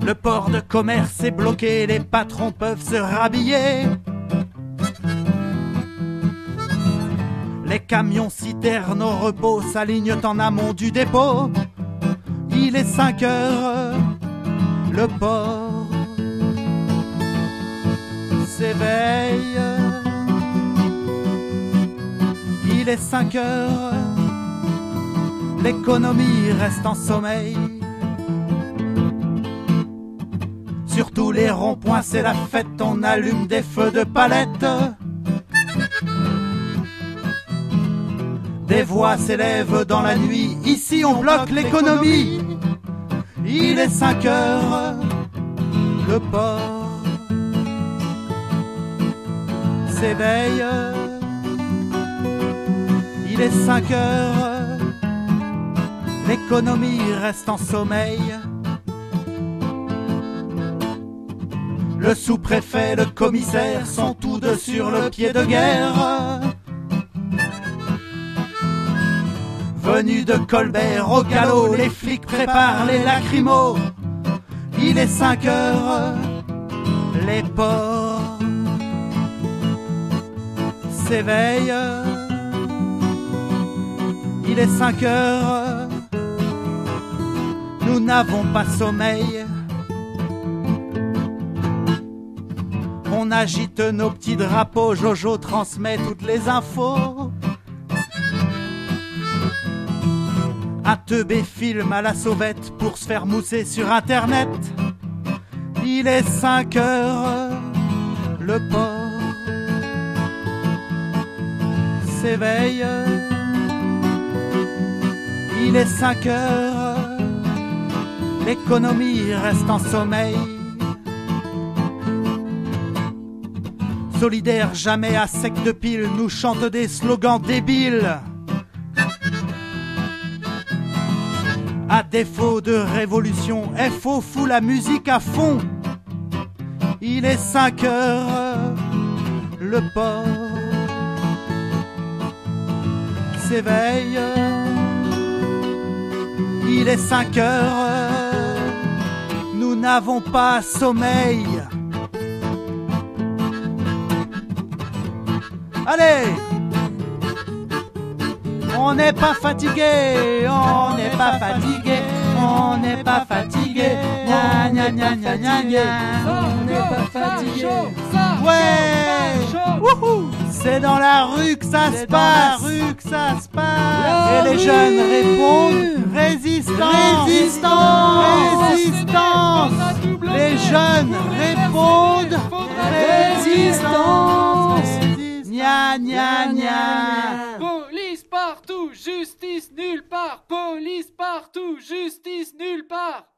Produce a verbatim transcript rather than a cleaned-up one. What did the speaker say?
Le port de commerce est bloqué, les patrons peuvent se rhabiller. Les camions citernes au repos s'alignent en amont du dépôt. Il est cinq heures, le port s'éveille. Il est cinq heures, l'économie reste en sommeil. Sur tous les ronds-points c'est la fête, on allume des feux de palette. Des voix s'élèvent dans la nuit, ici on bloque l'économie. Il est cinq heures, le port s'éveille. Il est cinq heures, l'économie reste en sommeil. Le sous-préfet, le commissaire sont tous deux sur le pied de guerre. Venus de Colbert au galop, les flics préparent les lacrymos. Il est cinq heures, les ports s'éveillent. Il est cinq heures, nous n'avons pas sommeil. On agite nos petits drapeaux, Jojo transmet toutes les infos. Un teubé filme à la sauvette pour se faire mousser sur internet. Il est cinq heures, le port s'éveille. Il est cinq heures, l'économie reste en sommeil. Solidaires jamais à sec de pile, nous chantent des slogans débiles. À défaut de révolution, F O fout la musique à fond. Il est cinq heures, le port s'éveille. Il est cinq heures, nous n'avons pas sommeil. Allez! On n'est pas fatigué, on n'est pas fatigué, on n'est pas fatigué, gna gna gna gna gna gna. On n'est pas fatigué, ouais, wouhou, c'est dans la rue que ça se passe, rue que ça se passe. Et les jeunes répondent résistance, résistance, résistance. Les jeunes répondent résistance, gna gna gna. Police partout, justice nulle part. Police partout, justice nulle part.